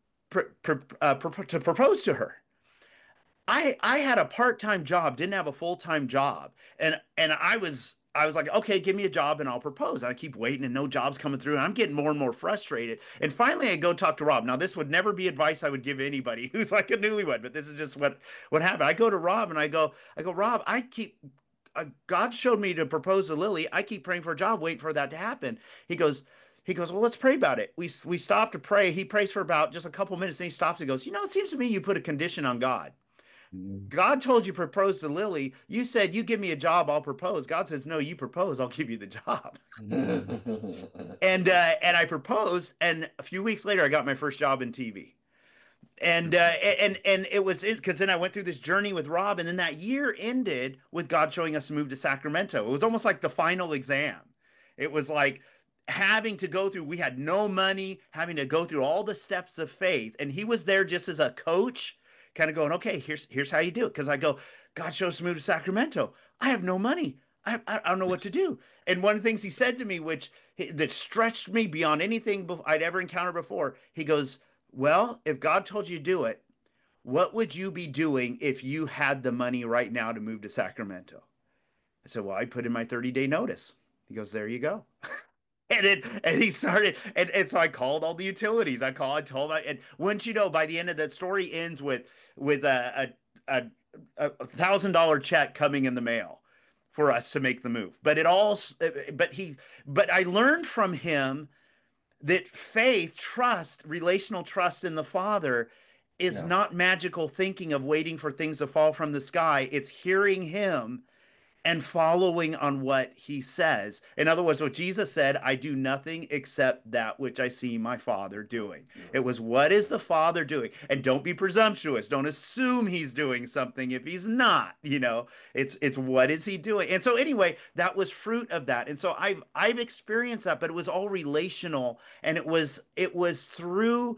to propose to her. I had a part-time job, didn't have a full-time job. And I was like, "Okay, give me a job and I'll propose." And I keep waiting and no jobs coming through. And I'm getting more and more frustrated. And finally I go talk to Rob. Now, this would never be advice I would give anybody who's like a newlywed, but this is just what happened. I go to Rob and I go, "Rob, God showed me to propose to Lily. I keep praying for a job, waiting for that to happen." He goes, "Well, let's pray about it." We stop to pray. He prays for about just a couple minutes, and he stops and goes, "It seems to me you put a condition on God. Mhm. God told you to propose to Lily. You said, 'You give me a job, I'll propose.' God says, 'No, you propose, I'll give you the job.'" And I proposed, and a few weeks later, I got my first job in TV. And it was because then I went through this journey with Rob, and then that year ended with God showing us to move to Sacramento. It was almost like the final exam. It was like having to go through. We had no money, having to go through all the steps of faith, and he was there just as a coach, kind of going, "Okay, here's how you do it." Because I go, "God shows us to move to Sacramento. I have no money. I don't know what to do." And one of the things he said to me, that stretched me beyond anything I'd ever encountered before, he goes, "Well, if God told you to do it, what would you be doing if you had the money right now to move to Sacramento?" I said, "Well, I'd put in my 30-day notice." He goes, "There you go." And he started, and so I called all the utilities. I told my, and once you know, by the end of that story ends with $1,000 check coming in the mail for us to make the move. But I learned from him that faith, trust, relational trust in the Father is Yeah. not magical thinking of waiting for things to fall from the sky. It's hearing him and following on what he says. In other words, what Jesus said, "I do nothing except that which I see my Father doing." It was, what is the Father doing? And don't be presumptuous. Don't assume he's doing something if he's not, It's what is he doing? And so anyway, that was fruit of that. And so I've experienced that, but it was all relational, and it was through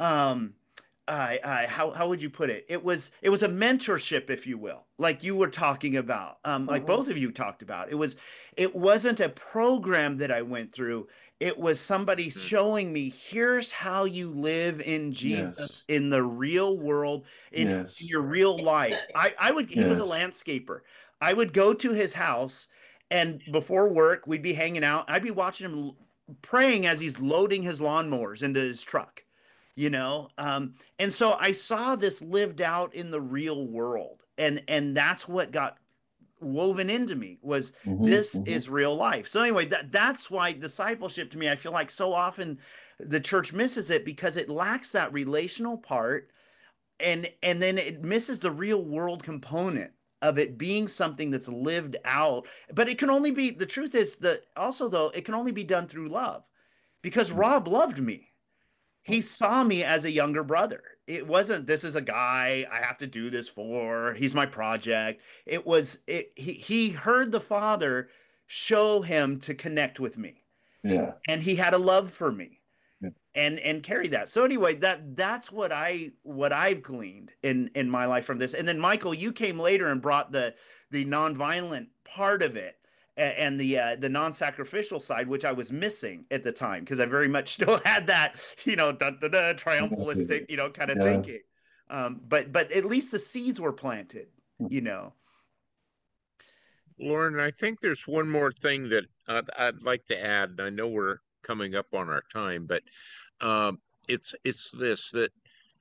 how would you put it? It was a mentorship, if you will, like you were talking about, like Uh-huh. both of you talked about. It wasn't a program that I went through. It was somebody Mm. showing me, here's how you live in Jesus Yes. in the real world, in Yes. your real life. He was a Yes. landscaper. I would go to his house, and before work, we'd be hanging out. I'd be watching him praying as he's loading his lawnmowers into his truck. And so I saw this lived out in the real world, and that's what got woven into me, was Hmm. this Hmm. is real life. So anyway, that's why discipleship, to me, I feel like so often the church misses it because it lacks that relational part, and then it misses the real world component of it being something that's lived out. But it can only be, the truth is that also, though, it can only be done through love. because Rob loved me. He saw me as a younger brother. It wasn't, this is a guy I have to do this for. He's my project. It was he heard the father show him to connect with me. Yeah. And he had a love for me Yeah. and carry that. So anyway, that's what I've gleaned in my life from this. And then Michael, you came later and brought the nonviolent part of it and the non-sacrificial side, which I was missing at the time because I very much still had that, triumphalistic, kind of Yeah. thinking. But at least the seeds were planted, you know. Lauren, I think there's one more thing that I'd like to add. And I know we're coming up on our time, but it's this that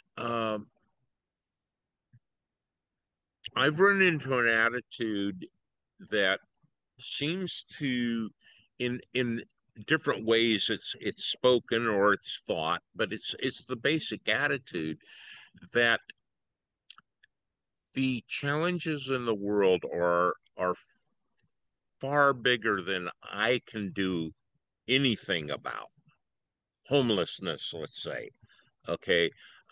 I've run into an attitude that seems to, in different ways, it's spoken or it's thought, but it's the basic attitude that the challenges in the world are far bigger than I can do anything about. Homelessness, let's say, okay,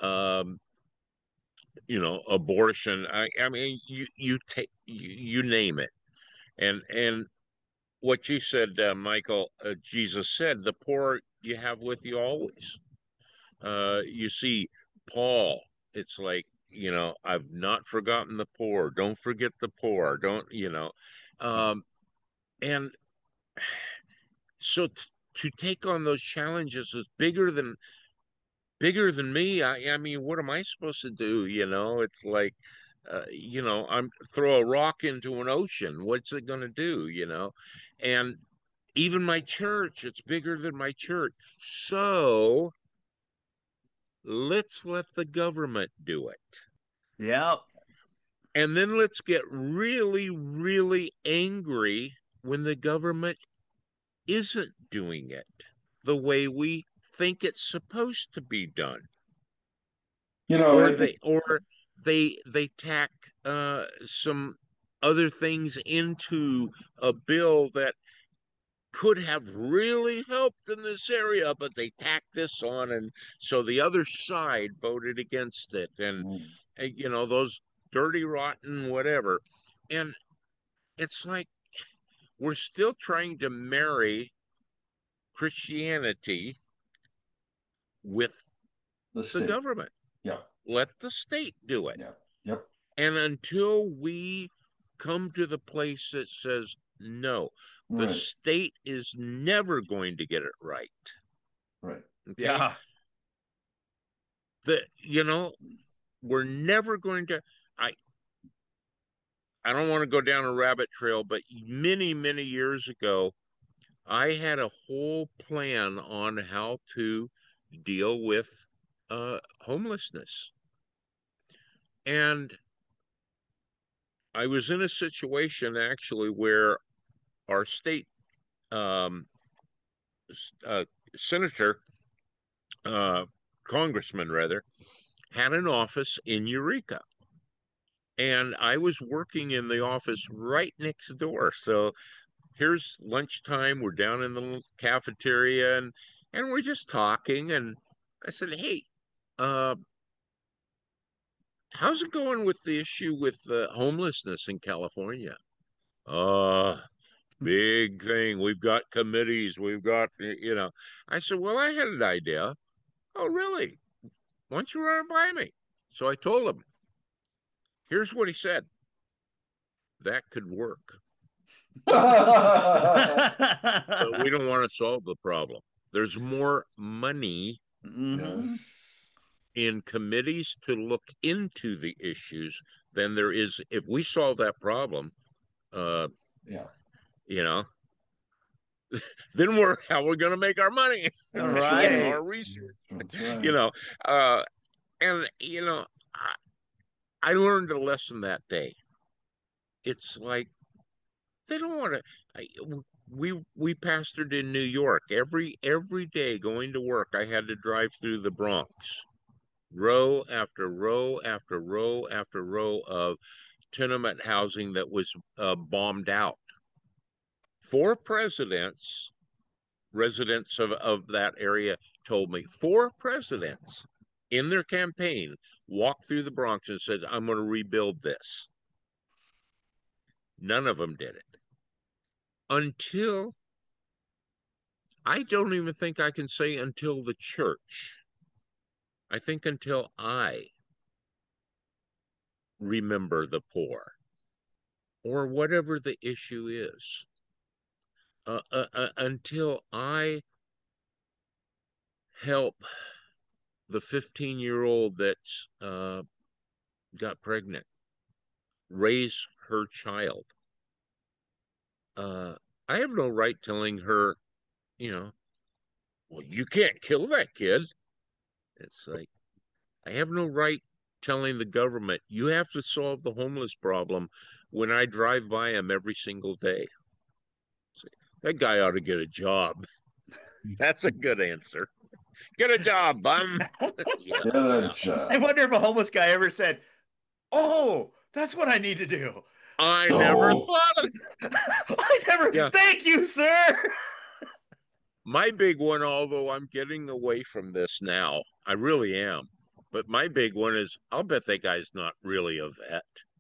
abortion. I mean, you take you name it, and what you said, Michael, Jesus said, "The poor you have with you always." You see, Paul, it's like, I've not forgotten the poor. Don't forget the poor. Don't, and so to take on those challenges is bigger than me. I mean, what am I supposed to do? It's like, I'm throw a rock into an ocean. What's it going to do? And even my church, it's bigger than my church. So let's let the government do it. Yeah. And then let's get really, really angry when the government isn't doing it the way we think it's supposed to be done. Or they tack some other things into a bill that could have really helped in this area, but they tacked this on, and so the other side voted against it, and those dirty, rotten, whatever. And it's like we're still trying to marry Christianity with the government. Yeah. Let the state do it. Yeah. Yep. And until we come to the place that says, no, the state is never going to get it right. Right. Okay? Yeah. We're never going to. I don't want to go down a rabbit trail, but many, many years ago, I had a whole plan on how to deal with homelessness. And I was in a situation actually where our state senator, congressman rather, had an office in Eureka. And I was working in the office right next door. So here's lunchtime. We're down in the cafeteria and we're just talking. And I said, hey, how's it going with the issue with homelessness in California? Big thing. We've got committees. We've got, I said, well, I had an idea. Oh, really? Why don't you run it by me? So I told him. Here's what he said. That could work. So we don't want to solve the problem. There's more money in committees to look into the issues than there is if we solve that problem. Then how we're going to make our money, right? Our research, right. And I learned a lesson that day. It's like they don't want to. We pastored in New York every day going to work. I had to drive through the Bronx, row after row after row after row of tenement housing that was bombed out. 4 presidents residents of that area told me 4 presidents in their campaign walked through the Bronx and said, I'm going to rebuild this. None of them did it. Until, I don't even think I can say until the church. I think until I remember the poor or whatever the issue is. Until I help the 15-year-old that's got pregnant raise her child. I have no right telling her, well, you can't kill that kid. It's like, I have no right telling the government, you have to solve the homeless problem when I drive by him every single day. That guy ought to get a job. That's a good answer. Get a job, bum. Yeah, that I job. wonder if a homeless guy ever said, "Oh, that's what I need to do." I never So, thought of I never. Yeah. Thank you, sir. My big one, although I'm getting away from this now, I really am. But my big one is I'll bet that guy's not really a vet.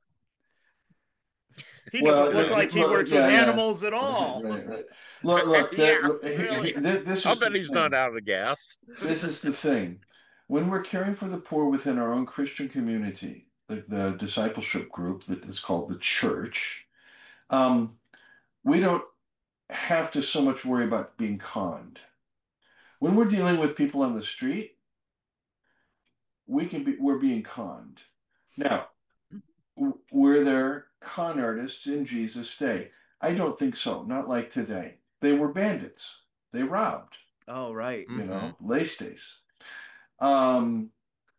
He well, doesn't look like he look, works with yeah. animals at Right, all. right, right. Look, Yeah, really. this I'll is bet the he's not thing. out of gas. This is the thing. When we're caring for the poor within our own Christian community, the discipleship group that is called the church, um, we don't have to so much worry about being conned. When we're dealing with people on the street, we're being conned. Now, were there con artists in Jesus' day? I don't think so. Not like today. They were bandits. They robbed, Oh, right. Mm-hmm. lay stays. Um,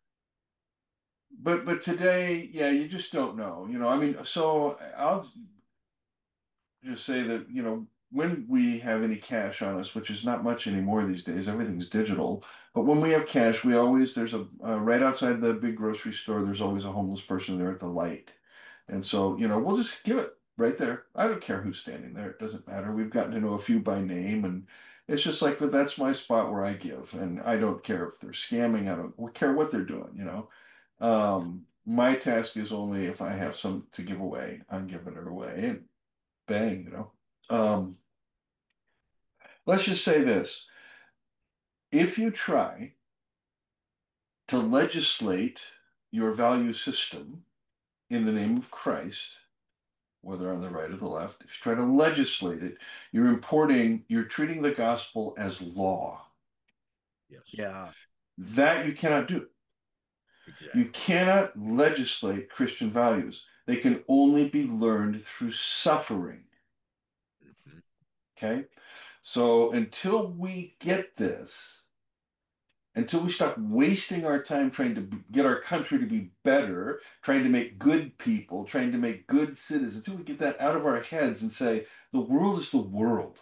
but today, yeah, you just don't know. I mean, so I'll just say that, when we have any cash on us, which is not much anymore these days, everything's digital. But when we have cash, there's a right outside the big grocery store, there's always a homeless person there at the light. And so, we'll just give it right there. I don't care who's standing there. It doesn't matter. We've gotten to know a few by name, and it's just like, but that's my spot where I give. And I don't care if they're scamming. I don't care what they're doing. My task is only if I have some to give away, I'm giving it away and bang. Um, let's just say this. If you try to legislate your value system in the name of Christ, whether on the right or the left, if you try to legislate it, you're treating the gospel as law. Yes. Yeah. That you cannot do. Exactly. You cannot legislate Christian values. They can only be learned through suffering. Mm-hmm. Okay? So until we get this, until we stop wasting our time trying to get our country to be better, trying to make good people, trying to make good citizens, until we get that out of our heads and say, the world is the world.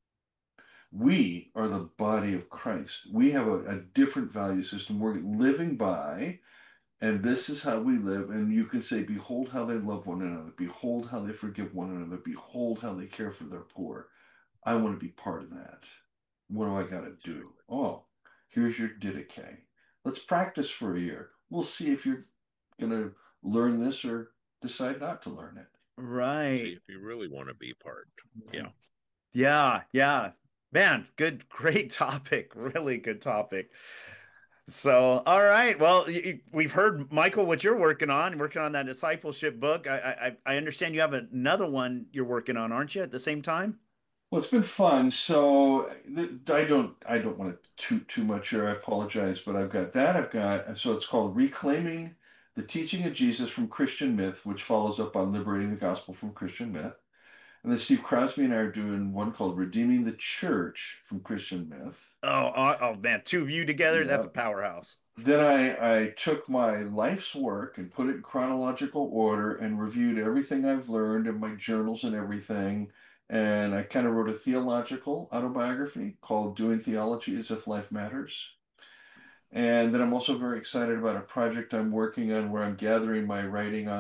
We are the body of Christ. We have a different value system we're living by, and this is how we live. And you can say, behold how they love one another. Behold how they forgive one another. Behold how they care for their poor. I want to be part of that. What do I got to do? Oh, here's your Didache. Let's practice for a year. We'll see if you're going to learn this or decide not to learn it. Right. See if you really want to be part. Yeah. Yeah. Yeah. Man, great topic. Really good topic. So, all right. Well, we've heard, Michael, what you're working on that discipleship book. I understand you have another one you're working on, aren't you, at the same time? Well, it's been fun. So I don't want to toot too much here. I apologize, but I've got that. So it's called Reclaiming the Teaching of Jesus from Christian Myth, which follows up on Liberating the Gospel from Christian Myth. And then Steve Crosby and I are doing one called Redeeming the Church from Christian Myth. Oh man, two of you together, that's a Yep. powerhouse. Then I took my life's work and put it in chronological order and reviewed everything I've learned in my journals and everything. And I kind of wrote a theological autobiography called Doing Theology as If Life Matters. And then I'm also very excited about a project I'm working on where I'm gathering my writing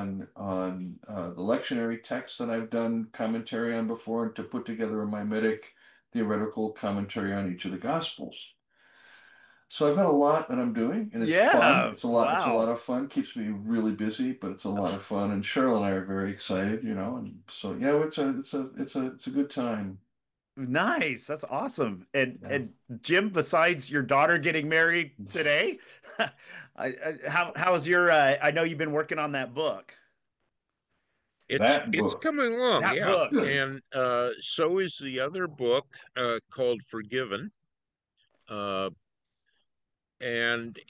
on the lectionary texts that I've done commentary on before, and to put together a mimetic theoretical commentary on each of the Gospels. So I've got a lot that I'm doing, and it's fun. Yeah. It's a lot. It's a lot Wow. of fun. Keeps me really busy, but it's a lot of fun. And Cheryl and I are very excited, and so yeah, it's a good time. Nice. That's awesome. And Yeah. and Jim, besides your daughter getting married today, how's your I know you've been working on that book. That It's book, coming along, That yeah. book. good. And so is the other book called Forgiven. Uh, and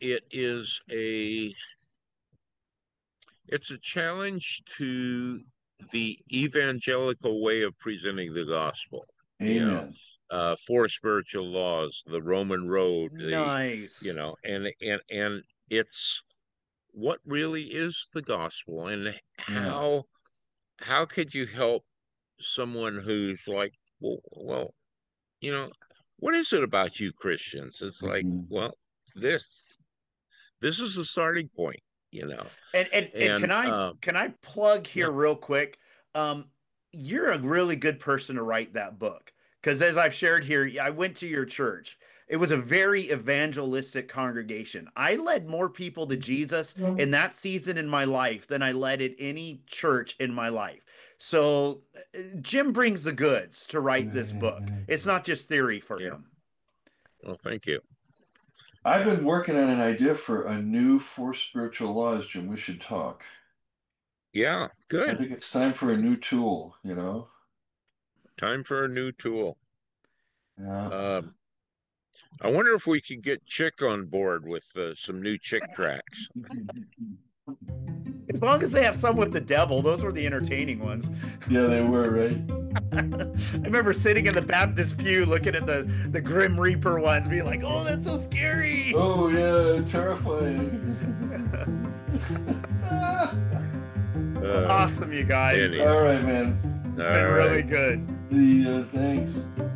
it's a challenge to the evangelical way of presenting the gospel. Amen. Four spiritual laws, the Roman road, Nice. and it's what really is the gospel, and Yeah. how could you help someone who's like, well, you know, what is it about you Christians? It's like, Mhm. well, this this is the starting point, you know. And And can I plug yeah, here real quick? Um, you're a really good person to write that book because as I've shared here, I went to your church. It was a very evangelistic congregation. I led more people to Jesus in that season in my life than I led at any church in my life. So Jim brings the goods to write this book. It's not just theory for yeah. him. Well, thank you. I've been working on an idea for a new four spiritual laws, Jim. We should talk. Yeah, I good. think it's time for a new tool. Time for a new tool. Yeah. Um, I wonder if we could get Chick on board with some new Chick tracks. As long as they have some with the devil, those were the entertaining ones. Yeah, they were, right? I remember sitting in the Baptist pew looking at the Grim Reaper ones, being like, "Oh, that's so scary." Oh, yeah, terrifying. Uh, Awesome, you guys. Anyhow. All right, man. It's All been really right. good. See ya. Thanks.